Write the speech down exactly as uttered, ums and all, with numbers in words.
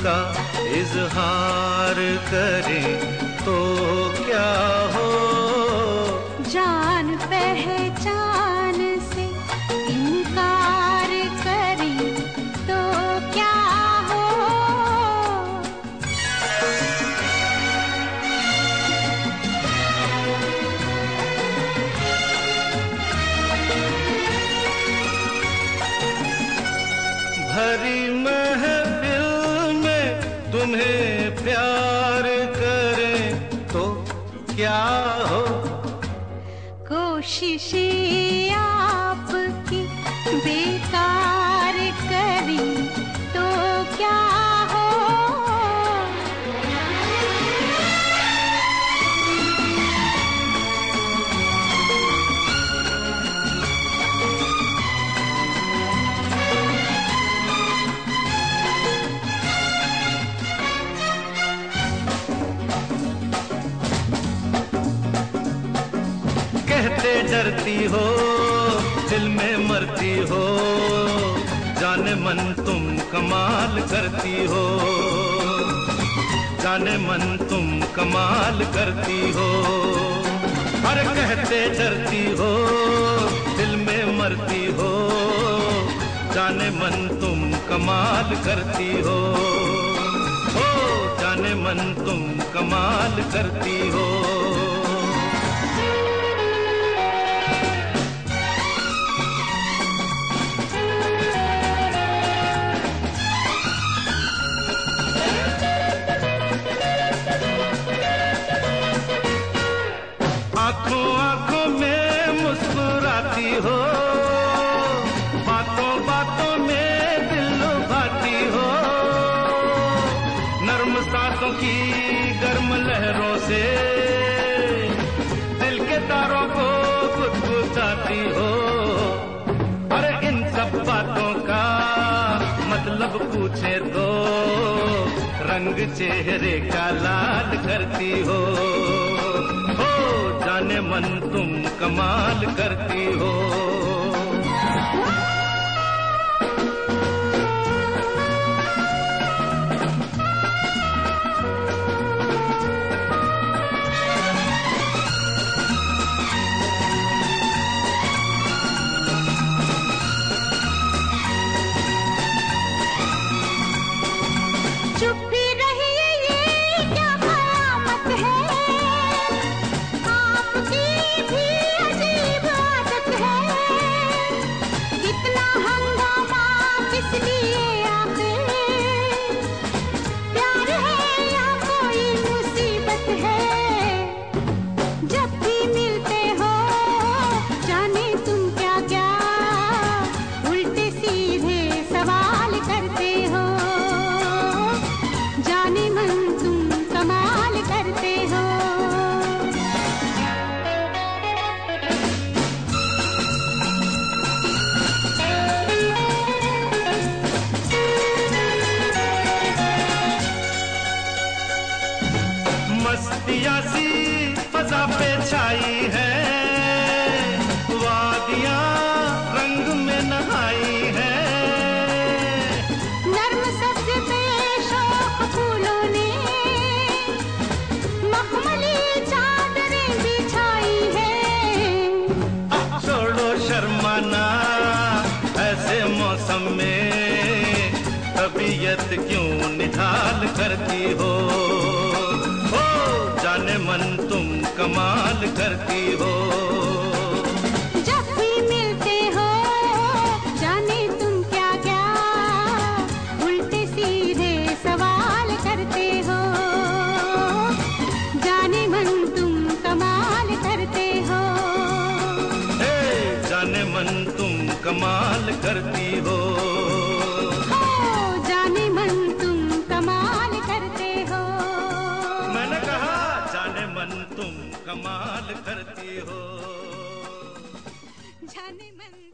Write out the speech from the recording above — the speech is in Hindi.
का इजहार करें तो क्या हो। जान पहचान से इनकार करें तो क्या हो। भरी महफिल में तुम्हें प्यार करें तो क्या हो। कोशिशें आपकी बेकार करें तो क्या हो। कहते डरती हो दिल में मरती हो, जाने मन तुम कमाल करती हो। जाने मन तुम कमाल करती हो। अरे कहते डरती हो दिल में मरती हो, जाने मन तुम कमाल करती हो। हो जाने मन तुम कमाल करती हो। आंखों आंखों में मुस्कुराती हो, बातों बातों में दिल लुभाती हो। नर्म सांसों की गर्म लहरों से दिल के तारों को गुदगुदाती हो। अरे इन सब बातों का मतलब पूछे तो रंग चेहरे का लाल करती हो। हो जाने मन तुम कमाल करती हो। चुप भी रहिए ये क्या कयामत है, आपकी भी अजीब आदत है। कितना हंगामा किस लिए आखिर, प्यार है या कोई मुसीबत है। जब भी मिलते हो जाने तुम क्या क्या उल्टे सीधे सवाल करते हो। जाने मन तुम कमाल करते हो। मस्तियाँ सी फजा पे छाई है, वादियाँ रंग में नहाई है। नर्म सब्ज पे शौक फूलों ने मखमली चादरें बिछाई है। अब छोड़ो शर्माना ऐसे मौसम में, तबीयत क्यों निढाल करती हो। हो जाने मन तुम कमाल करती हो। जब भी मिलते हो जाने तुम क्या क्या उल्टे सीधे सवाल करते हो। जाने मन तुम कमाल करते हो। हे जाने मन तुम कमाल करती हो। हो जाने मन तुम कमाल करते हो। मैंने कहा जाने मन तुम कमाल करती हो। जाने मन